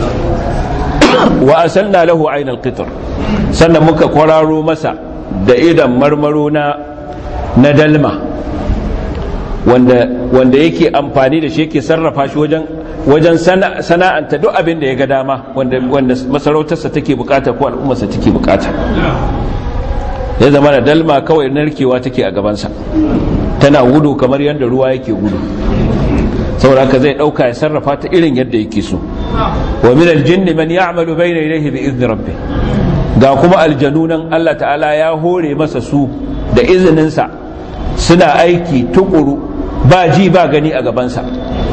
wa asalna lahu aynal qitr, sannan muka kwararo masa da idan marmaro na dalma wanda yake amfani da shi, yake sarrafa shi wajen sana'anta duk abin da ya ga dama wanda masarautarsa take bukata ko al'ummarsa take bukata. ya zama da dalma kawai narkewa take a gabansa, tana gudu kamar yadda ruwa yake gudu, saboda ka zai dauka ya sarrafa ta irin yadda yake so. wa min aljinni man ya'malu bayna yadayhi bi idni rabbih, ga kuma aljanunan Allah ta'ala ya hore masa su da izininsa, suna aiki tukuru ba ji ba gani a gabansa,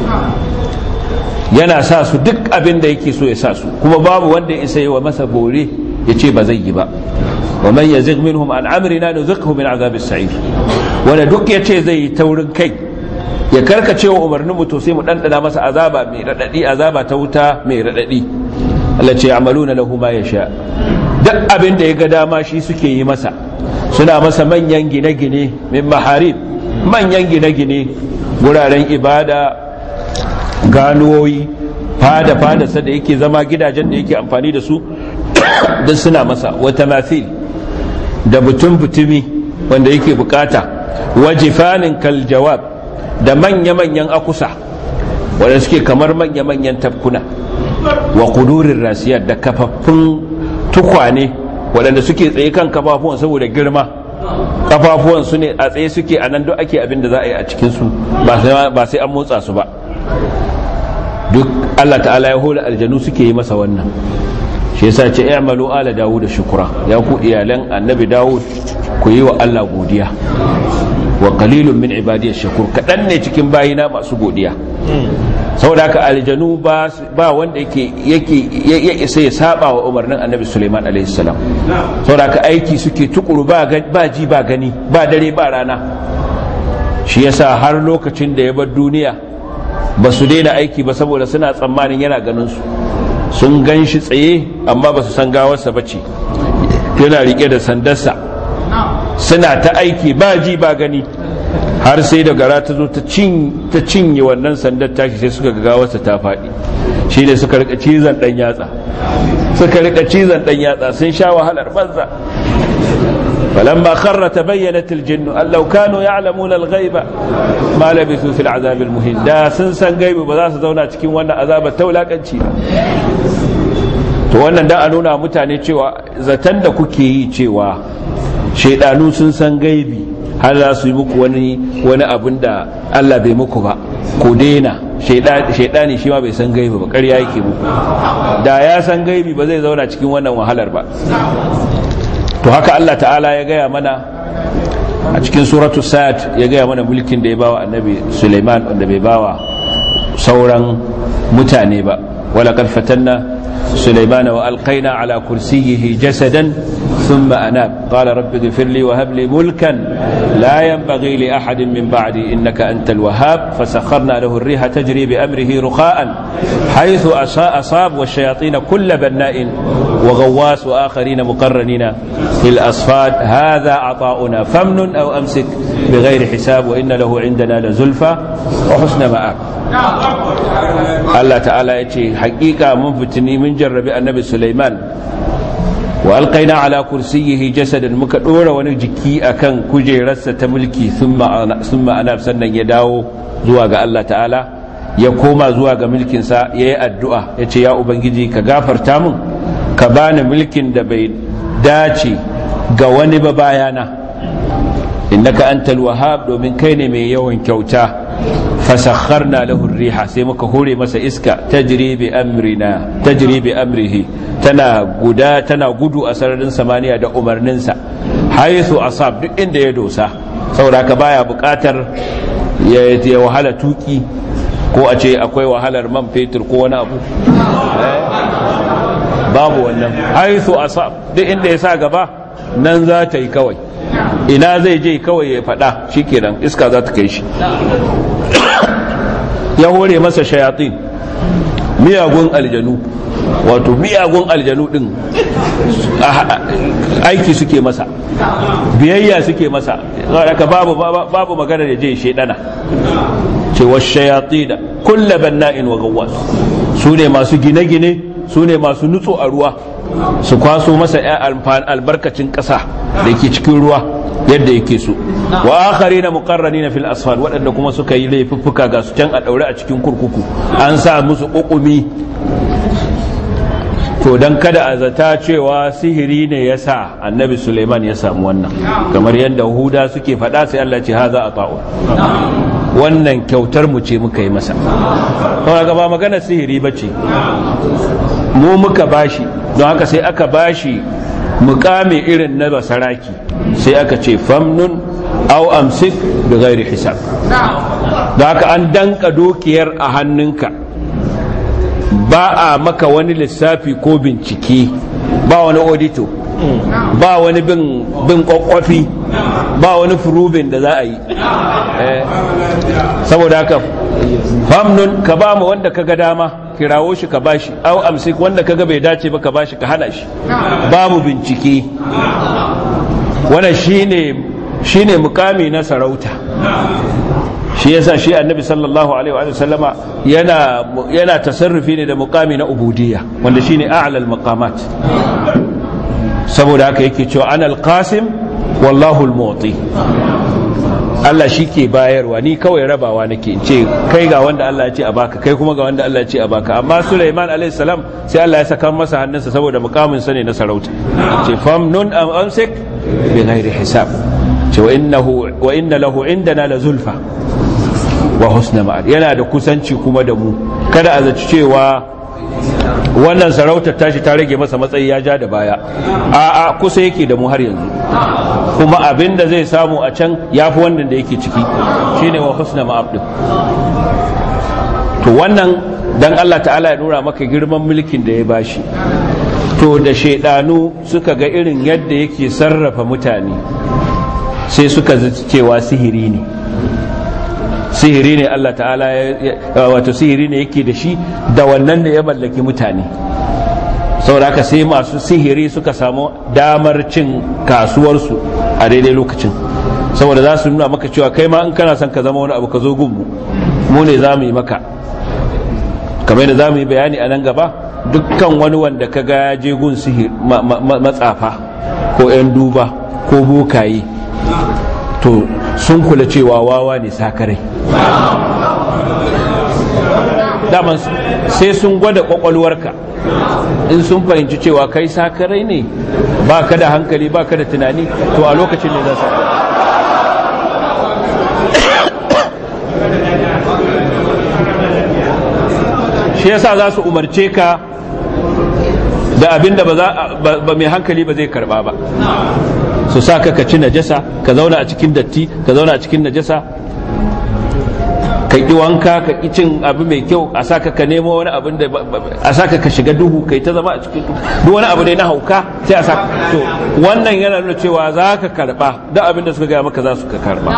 yana sa su duk abin da yake so ya sa su, kuma babu wanda ya isa wa masa bore ya ce ba zai yi ba. wa man yazigh minhum an amrina nuzighu min azabis sa'ir, wanda duk ya ce zai yi taurin kai ya karkace wa umarnin mu, to sai mu dandana masa azaba mai radadi, azaba ta wuta mai radadi. Allah ce amaluna lahu ma yasha, duk abin da ya ga dama shi suke yi masa. Suna masa manyan gine-gine min maharib, manyan gine-gine, guraren ibada, ganuwoyi, fada sa da yake zama, gidajen da yake amfani da su duk suna masa. wata mathil, da butumi wanda yake bukata, wajifanin kal jawab, da manya-manyan akusa wanda suke kamar manya-manyan tafkuna, wa kudurin rasiyar, da kafaffun tukwane waɗanda suke tsaye kan kafafuwan saboda girma, kafafuwan su ne a tsaye suke, a nan duk ake abin da za a yi a cikinsu, ba sai an motsa su ba. duk Allah ta'ala ya hula aljanu suke yi masa wannan. shi yasa ce i'malu ala dawud shukra, ya ku iyalan annabi dawud ku yi wa Allah godiya. wa qalilun min ibadiyash shakur, kadan ne cikin bayina masu godiya. saboda haka aljanu ba wanda ya isa ya saba wa umarnin annabi Sulaiman alaihi salam. saboda haka aiki suke tukuru, ba ji ba gani, ba dare ba rana. shi yasa har lokacin da ya bar duniya ba su daina aiki ba, saboda suna tsammanin yana ganin su. sun gan shi tsaye amma ba su san gawarsa ba ce, yana rike da sandarsa, suna ta aiki ba ji ba gani, har sai da gara ta zo ta cinye wannan sandar tashi, sai suka ga gawarsa ta faɗi. shi ne suka rika cizon ɗan yatsa, sun sha wahalar banza. فلما خر تبينت الجن أن لو كانوا يعلمون الغيب ما لبثوا في العذاب المهين. da sun san gaibi ba za su zauna cikin wannan azabar taulakanci ba. to wannan da a nuna mutane cewa zaton da kuke yi cewa shaidanu sun san gaibi har za su yi muku wani abin da Allah bai muku ba, ku daina. shaidani shi ma bai san gaibi ba, ƙarya yake muku. da ya san gaibi ba zai zauna cikin wannan wahalar ba. to haka Allah ta'ala ya gaya mana a cikin suratul sad, ya gaya mana mulkin da ya bawa annabi Sulaiman wanda bai bawa sauran mutane ba. wala qad fatanna سليمان وألقينا على كرسيه جسدا ثم أناب قال رب اغفر لي وهب لي ملكا لا ينبغي لأحد من بعدي إنك أنت الوهاب فسخرنا له الريح تجري بأمره رخاء حيث أصاب والشياطين كل بناء وغواص وآخرين مقرنين في الأصفاد هذا عطاؤنا فامنن أو أمسك بغير حساب وإن له عندنا لزلفى وحسن مآب. الله تعالى يتي حقيقة منفتني من جرب النبي سليمان وألقينا على كرسيه جسدا مكدورا ونجكي أكن كجيرس تملكي ثم أنا بسنن يداو زواج الله تعالى يقوم زواج ملك سا الدعاء يتي يا أبنجي كغافر تامن كبان ملك دبي داتي غواني ببايانا إنك أنت الوهاب ومن كين من يوم كوتا فسخرنا له الريح سيمك هوري مسا إسكا تجري بأمره تنا قدو أسرن سمانية دا أمر ننسى حيث أصاب دك إن دا يدوسا سورا كبايا بكاتر يوهالة توكي ko a ce akwai wahalar man fetur ko wani abu babu wannan. haithu asab duk inda ya sa gaba nan za ta yi kawai, ina zai je kawai ya fada shikenan iska za ta kai shi. ya hore masa shayatin, miyagun aljanu wato miyagun aljanu din aiki suke masa, biyayya suke masa, haka babu magana da je shedana. ce washayatin kullu banna'in wa gawwas, su ne masu gine-gine, su ne masu nutso a ruwa, su kwaso masa albarkacin ƙasa da yake cikin ruwa yadda yake so. Wa akharina muqarranina fil asfal, waɗanda kuma suka yi laifuffuka ga su can a daure a cikin kurkuku, an sa musu ƙuƙumi. To dan kada a zata cewa sihiri ne ya sa annabi Suleiman ya samu wannan, kamar yadda Huda suke faɗa, sai Allah ce haza ata'u, wannan kyautar mu ce muka yi masa. Kawai ba magana sihiri bace, mu muka bashi, don haka sai aka bashi mukami irin na basaraki, sai aka ce famnun aw amsik bi ghairi hisab. Don haka an danka dukiyar a hannunka, ba a maka wani lissafi ko bincike, ba wani audito, ba wani bin kwakwafi, ba wani furubin da za a yi. Saboda haka famnun ka ba mu wanda ka ga dama, kirawo shi ka bashi, au amsik wanda ka ga bai dace ba ka bashi, ka hana shi, babu bincike. Wannan shine mukami na sarauta. Shi yasa shi annabi sallallahu alaihi wa sallama yana tasarrufi ne da mukami na ubudiyya, wanda shine a'lal maqamat. Saboda haka yake cewa ana al-qasim wallahu al-mu'ti, Allah shi ke bayarwa, ni kawai rabawa nake, in ce kai ga wanda Allah ya ce a baka, kai kuma ga wanda Allah ya ce a baka. Amma Sulaiman alaihi salam sai Allah ya saka masa hannunsa saboda mukamin sa ne na sarauta, ce famnun am amsik bi ghairi hisab, ce wa inna lahu indana la zulfa wa husna ma'ad, yana da kusanci kuma da mu. Kada a zaci cewa wannan sarautar tashi ta rage masa matsayi, ya ja da baya. A'a, kusa yake da mu har yanzu, kuma abin da zai samu a can yafi wannan da yake ciki, shine wa husna ma'ad din. To wannan dan Allah ta'ala ya nuna maka girman mulkin da ya bashi. To da shedanu suka ga irin yadda yake sarrafa mutane, sai suka zaci cewa sihiri ne. Sihiri ne Allah ta'ala wato sihiri ne yake da shi, da wannan da ya mallaki mutane. Saboda haka sai masu sihiri suka samu damar cin kasuwarsu a daidai lokacin, saboda za su nuna maka cewa kai ma in kana son ka zama wani abu ka zo gunmu, mu ne za mu yi maka. Kamar da za mu yi bayani a nan gaba, dukkan wani wanda ka ga je gun sihir matsafa ko 'yan duba ko bokaye, to sun kula cewa wawa ne, sakarai. Daman sai sun gwada kwakwalwarka, in sun fahimci cewa kai sakarai ne, ba ka da hankali, ba ka da tunani, to a lokacin ne za su shi yasa za su umarce ka da abin da ba mai hankali ba zai karba ba. Su sa ka ci najasa, ka zauna a cikin datti, ka zauna a cikin najasa, ka ƙi wanka, ka ƙi cin abu mai kyau, a sa ka nemo wani abin da a sa ka shiga duhu, kai ta zama a cikin duhu, duk wani abu ne na hauka sai a sa. To wannan yana nuna cewa za ka karba duk abin da suka gaya maka, za su ka karba.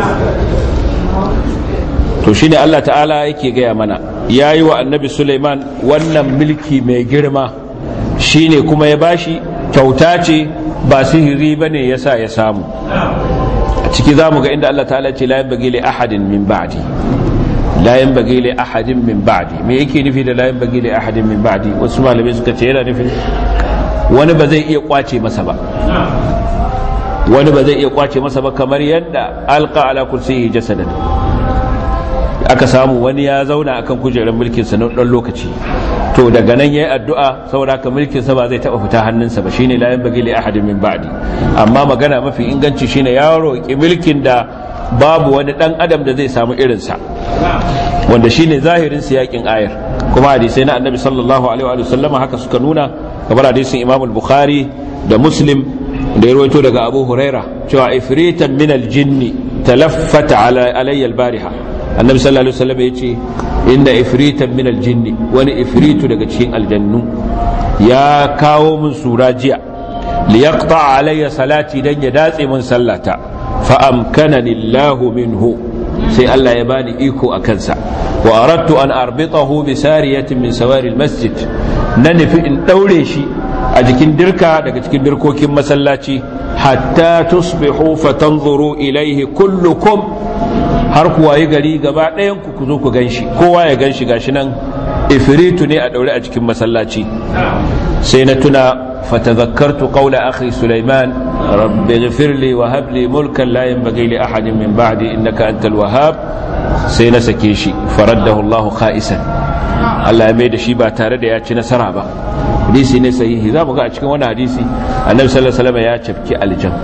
To shine Allah ta'ala yake gaya mana, yayi wa annabi Sulaiman wannan mulki mai girma, shine kuma ya bashi, kyauta ce ba sihiri bane yasa ya samu. A ciki zamu ga inda Allah ta'ala ce la yanbaghi li ahadin min ba'di, la yanbaghi li ahadin min ba'di. Me yake nufi da la yanbaghi li ahadin min ba'di? Wasu malamai suka ce yana nufin wani ba zai iya kwace masa ba, wani ba zai iya kwace masa ba, kamar yadda alqa ala kursiyi jasadan, aka samu wani ya zauna akan kujerar mulkin sa na dan lokaci, to daga nan yayi addu'a, saboda haka mulkin sa ba zai taba fita hannunsa ba, shine la yanbaghi li ahadin min ba'di. Amma magana mafi inganci shine ya roki mulkin da babu wani dan adam da zai samu irin sa, wanda shine zahirin siyakin ayar. Kuma hadisai na annabi sallallahu alaihi wa sallama haka suka nuna, kamar hadisin Imam al-Bukhari da Muslim da ya rawaito daga Abu Huraira cewa ifritan min al-jinni talaffata alayya al-bariha. Annabi sallallahu alaihi wasallam yace inda ifritan min al-jinni, wani ifritu daga cikin aljannu ya kawo min sura jiya, li yaqta alayya salati, dan ya datse min sallata, fa amkanani Allahu minhu, sai Allah ya bani iko akan sa. Wa aradtu an arbitahu bi sariyatin min sawari al-masjid, na nufi in daure shi a jikin dirka daga cikin dirkokin masallaci hatta tusbihu fatanzuru ilaihi kullukum, har ku wayi gari gaba ɗayan ku zo ku ganshi, kowa ya ganshi gashi nan ifritu ne a daure a cikin masallaci. sai na tuna fatadhakkartu qawla akhi Sulaiman rabbi ighfir li wa hab li mulkan la yanbaghi li ahadin min ba'di innaka antal wahhab, sai na sake shi faraddahu Allahu kha'isan, Allah ya mai da shi ba tare da ya ci nasara ba. hadisi ne sahihi, za mu ga a cikin wani hadisi annabi sallallahu alaihi wasallam ya cafki aljan,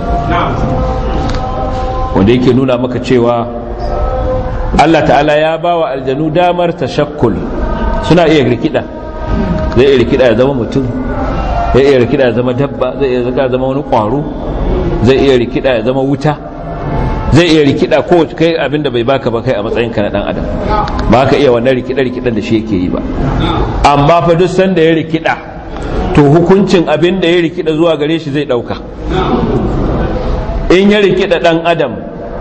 wanda yake nuna maka cewa Allah ta'ala ya bawa aljanu damar tashakkul, suna iya rikida, zai iya rikida ya zama mutum, zai iya rikida ya zama dabba, zai iya zama wani kwaro, zai iya rikida ya zama wuta, zai iya rikida ko kai abinda bai baka ba kai a matsayin ka na dan adam, ba ka iya wannan rikidan da shi yake yi ba. amma fa duk sanda ya rikida to hukuncin abinda ya rikida zuwa gare shi zai dauka. in ya rikida dan adam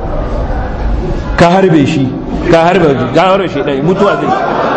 ka harbe shi dan mutuwa zai.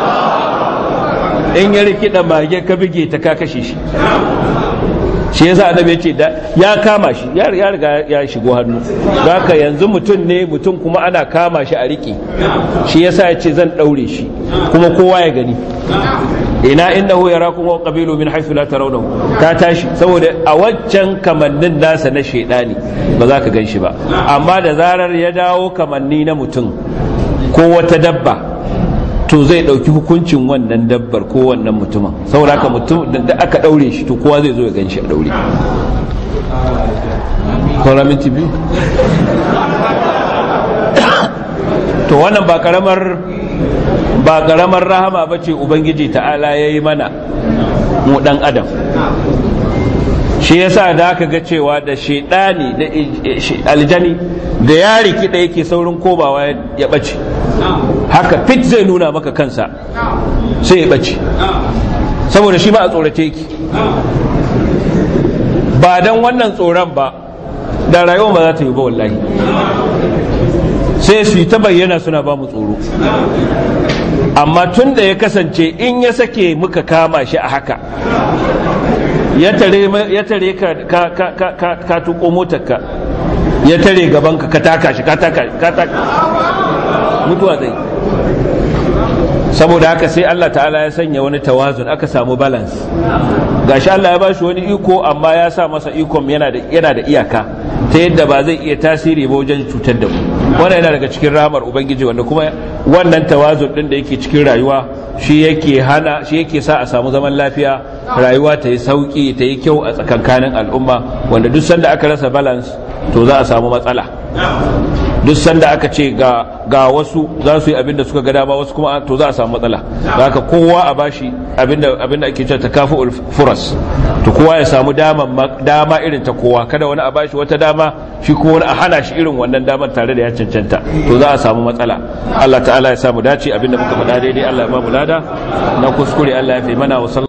in ya rikida mage ka bige ta ka kashe shi. shi yasa annabi yace da ya kama shi ya riga ya shigo hannu, haka yanzu mutum kuma ana kama shi a riki. shi yasa yace zan daure shi kuma kowa ya gani. ina innahu yarakum wa qabilu min haythu la tarawnahu, ta tashi saboda a waccan kamannin nasa na shedani ba za ka ganshi ba, amma da zarar ya dawo kamanni na mutum ko wata dabba to zai dauki hukuncin wannan dabbar ko wannan mutumin, saboda haka mutum da aka daure shi to kowa zai zo ya ganshi a daure. to wannan ba karamar rahama bace ubangiji ta'ala yayi mana mu dan adam. shi yasa da aka ga cewa da shedani da aljani da ya rikida yake saurin kobawa ya bace, haka fit zai nuna maka kansa sai ya bace, saboda shi ba a tsorace yake. ba dan wannan tsoron ba da rayuwa ba za ta yi ba wallahi, sai su yi ta bayyana suna ba mu tsoro. amma tun da ya kasance in ya sake muka kama shi a haka, ya tare ka tuko motarka, ya tare gabanka ka taka shi, ka taka mutuwa zai. saboda haka sai Allah ta'ala ya sanya wani tawazun, aka samu balance. gashi Allah ya ba shi wani iko, amma ya sa masa ikon yana da iyaka, ta yadda ba zai iya tasiri ba wajen cutar da mu. wannan yana daga cikin rahmar ubangiji, wanda kuma wannan tawazun din da yake cikin rayuwa shi yake sa a samu zaman lafiya, rayuwa ta yi sauki, ta yi kyau a tsakankanin al'umma. wanda duk sanda aka rasa balance to za a samu matsala. duk sanda aka ce ga wasu za su yi abinda suka ga dama, wasu kuma to za a samu matsala. haka kowa a bashi abinda ake cewa takafu'ul furas, to kowa ya samu dama irin ta kowa, kada wani a bashi wata dama shi ko wani a hana shi irin wannan damar tare da ya cancanta, to za a samu matsala. Allah ta'ala ya samu dace, abinda muka faɗa daidai Allah ya ba mu lada, na kuskure Allah ya fi mana wa